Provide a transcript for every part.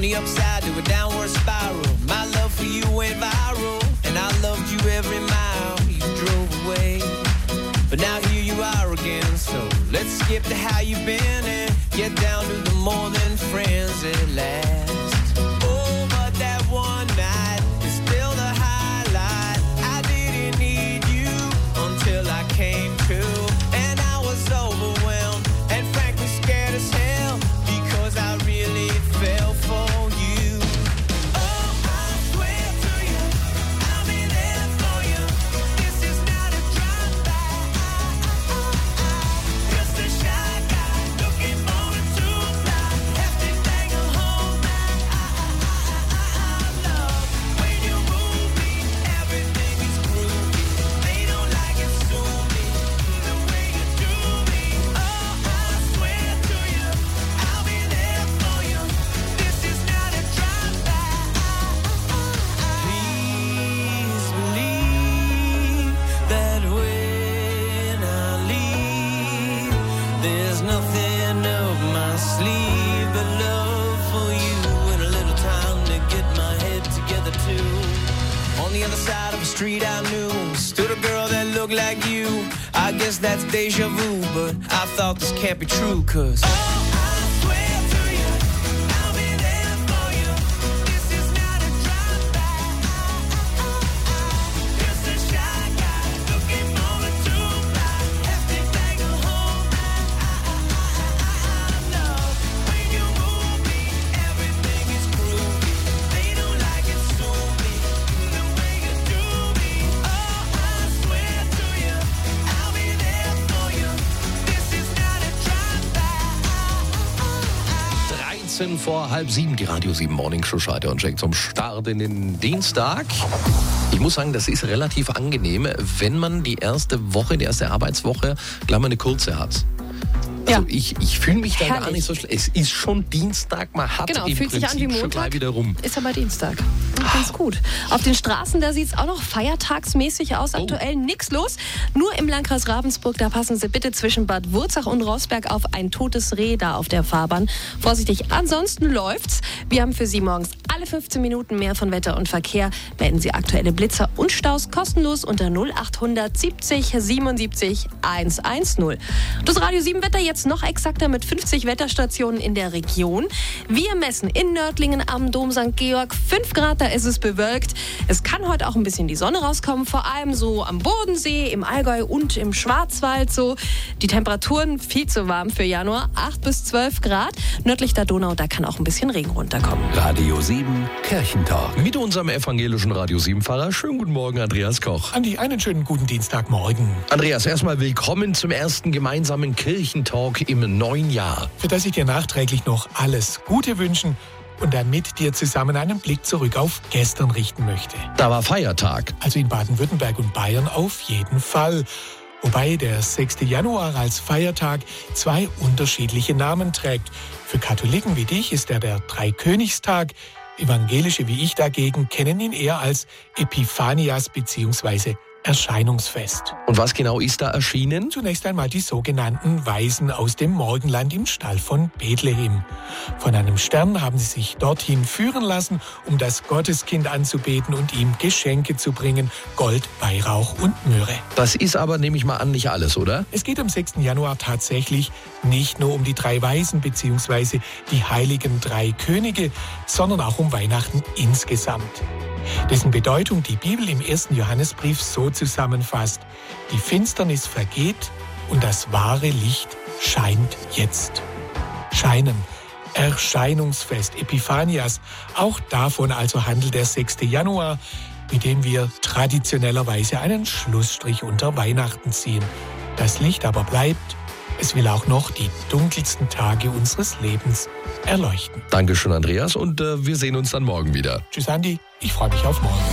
the upside to a downward spiral. My love for you went viral, and I loved you every mile you drove away. But now here you are again, so let's skip to how you've been and get down to the more than friends at last. Oh, but that one night is still the highlight. I didn't need you until I came to, and I was overwhelmed and frankly scared as hell because I really fell for you. Oh, I swear to you, I'll be there for you. This is not a drive-by. Just a shy guy looking for a two-fly. Have to bang a whole night. Love when you move me, everything is groovy. They don't like it, sue me the way you do me. Oh, I swear to you, I'll be there for you. This is not a drive-by. Please believe that when I leave, there's nothing up my sleeve but love for you and a little time to get my head together too. On the other side of the street I knew stood a girl that looked like you. I guess that's deja vu, but I thought this can't be true, 'cause oh, I swear to you, I'll be there for you. This is not a drive-by. Just a shy guy looking for a two-fly. Have to bang a whole night. Love when you move me, everything is groovy. They don't like it, sue me the way you do me. Oh, I swear to you, I'll be there for you. This is not a drive-by. 13 vor halb 7, die Radio 7 Morning Show Schalter und Check zum Start in den Dienstag. Ich muss sagen, das ist relativ angenehm, wenn man die erste Arbeitswoche gleich mal eine kurze hat. Also Ja. ich fühle mich da gar Herrlich. nicht so schlecht. Es ist schon Dienstag, man hat Genau, im fühlt sich an wie Prinzip schon Montag. gleich wieder rum. Ist aber Dienstag. Ganz gut. Auf den Straßen, da sieht es auch noch feiertagsmäßig aus. Aktuell nichts los. Nur im Landkreis Ravensburg, da passen Sie bitte zwischen Bad Wurzach und Rossberg auf ein totes Reh da auf der Fahrbahn. Vorsichtig, ansonsten läuft's. Wir haben für Sie morgens alle 15 Minuten mehr von Wetter und Verkehr. Melden Sie aktuelle Blitzer und Staus kostenlos unter 0800 70 77 110. Das Radio 7 Wetter jetzt noch exakter mit 50 Wetterstationen in der Region. Wir messen in Nördlingen am Dom St. Georg 5 Grad, da ist es bewölkt. Es kann heute auch ein bisschen die Sonne rauskommen, vor allem so am Bodensee, im Allgäu und im Schwarzwald so. Die Temperaturen viel zu warm für Januar, 8 bis 12 Grad. Nördlich der Donau, da kann auch ein bisschen Regen runterkommen. Radio 7 Kirchentag. Mit unserem evangelischen Radio 7 Pfarrer. Schönen guten Morgen, Andreas Koch. Andi, einen schönen guten Dienstagmorgen. Andreas, erstmal willkommen zum ersten gemeinsamen Kirchentalk im neuen Jahr. Für das ich dir nachträglich noch alles Gute wünschen und dann mit dir zusammen einen Blick zurück auf gestern richten möchte. Da war Feiertag. Also in Baden-Württemberg und Bayern auf jeden Fall. Wobei der 6. Januar als Feiertag zwei unterschiedliche Namen trägt. Für Katholiken wie dich ist er der Dreikönigstag. Evangelische wie ich dagegen kennen ihn eher als Epiphanias bzw. Erscheinungsfest. Und was genau ist da erschienen? Zunächst einmal die sogenannten Weisen aus dem Morgenland im Stall von Bethlehem. Von einem Stern haben sie sich dorthin führen lassen, um das Gotteskind anzubeten und ihm Geschenke zu bringen, Gold, Weihrauch und Myrrhe. Das ist aber, nehme ich mal an, nicht alles, oder? Es geht am 6. Januar tatsächlich nicht nur um die drei Weisen bzw. die heiligen drei Könige, sondern auch um Weihnachten insgesamt. Dessen Bedeutung die Bibel im 1. Johannesbrief so zusammenfasst: Die Finsternis vergeht und das wahre Licht scheint jetzt. Scheinen, Erscheinungsfest, Epiphanias, auch davon also handelt der 6. Januar, mit dem wir traditionellerweise einen Schlussstrich unter Weihnachten ziehen. Das Licht aber bleibt. Es will auch noch die dunkelsten Tage unseres Lebens erleuchten. Dankeschön, Andreas, und wir sehen uns dann morgen wieder. Tschüss, Andi. Ich freue mich auf morgen.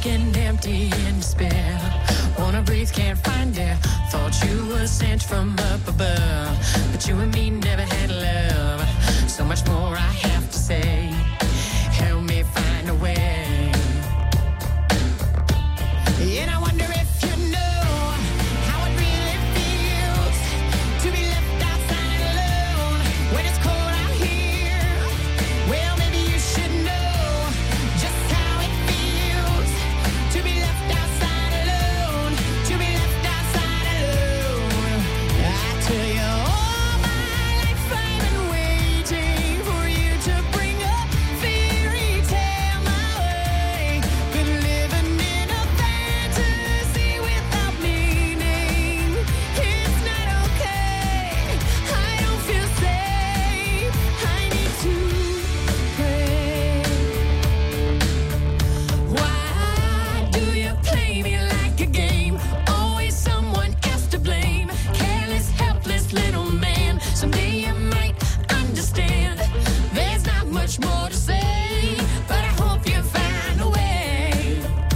and empty in despair. Wanna breathe, can't find air. Thought you were sent from up above, but you and me never had love. So much more I have to say. Help me find a way. And I wonder if you know how it really feels to be left outside alone when it's cold out here. Well, maybe you should know just how it feels to be left outside alone, to be left outside alone. I tell you, all my life I've been waiting for you to bring a fairy tale my way. Been living in a fantasy without meaning. It's not okay. I don't feel safe. I need to pray. Why do you play me like a game? Always someone else to blame. Careless, helpless little man. Someday you might understand. There's not much more to say, but I hope you find a way.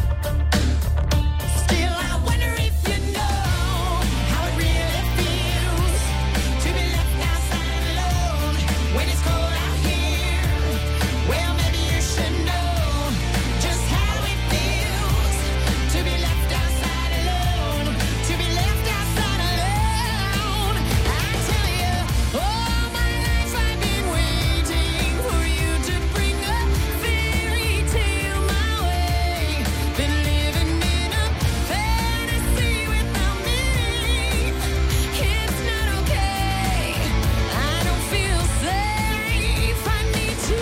Still, I wonder if you know how it really feels to be left outside alone when it's cold out here. Well, maybe you should know just how it feels to be left outside alone, to be left outside alone. I tell you, all my life I've been waiting for you to bring a fairy tale my way. Been living in a fantasy without meaning. It's not okay. I don't feel safe. I need to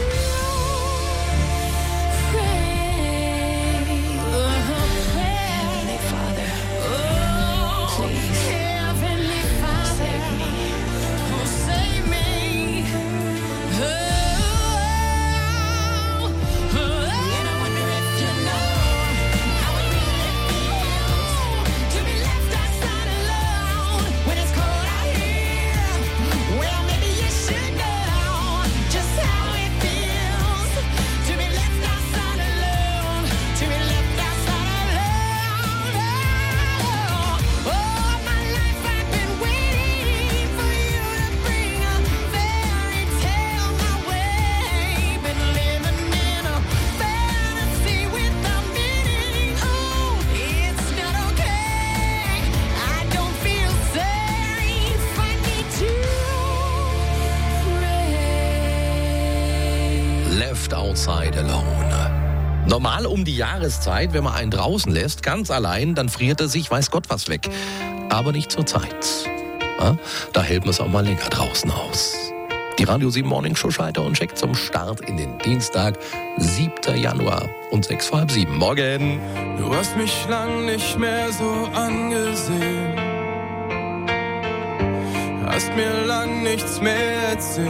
pray. Heavenly Father, please, Heavenly Father, save me. And I wonder if you know how it really feels to be left outside alone when it's cold out here. Well, maybe you should know just how it feels to be left outside alone, to be left outside alone. All my life I've been waiting for you to bring a fairy tale my way. Been living in a fantasy without meaning. Oh, it's not okay. I don't feel safe. I need to pray. Left Outside Alone. Normal um die Jahreszeit, wenn man einen draußen lässt, ganz allein, dann friert er sich, weiß Gott was weg. Aber nicht zur Zeit. Ja, da hält man es auch mal länger draußen aus. Die Radio 7 Morning Show Schalter und Check zum Start in den Dienstag, 7. Januar und 6 vor halb 7. Morgen. Du hast mich lang nicht mehr so angesehen, hast mir lang nichts mehr erzählt.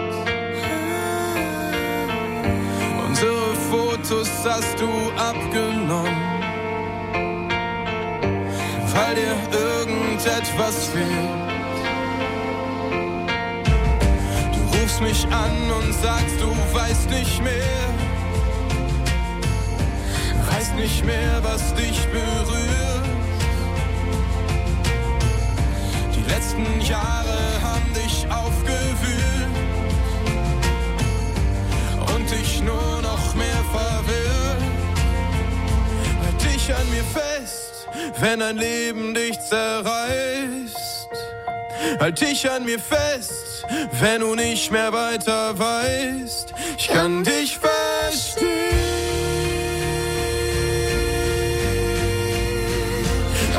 Unsere Fotos hast du abgenommen, weil dir irgendetwas fehlt. Du rufst mich an und sagst, du weißt nicht mehr, was dich berührt. Die letzten Jahre haben dich aufgewühlt und dich nur noch mehr verwirrt. Halt dich an mir fest, wenn ein Leben dich zerreißt. Halt dich an mir fest, wenn du nicht mehr weiter weißt. Ich kann dich verstehen.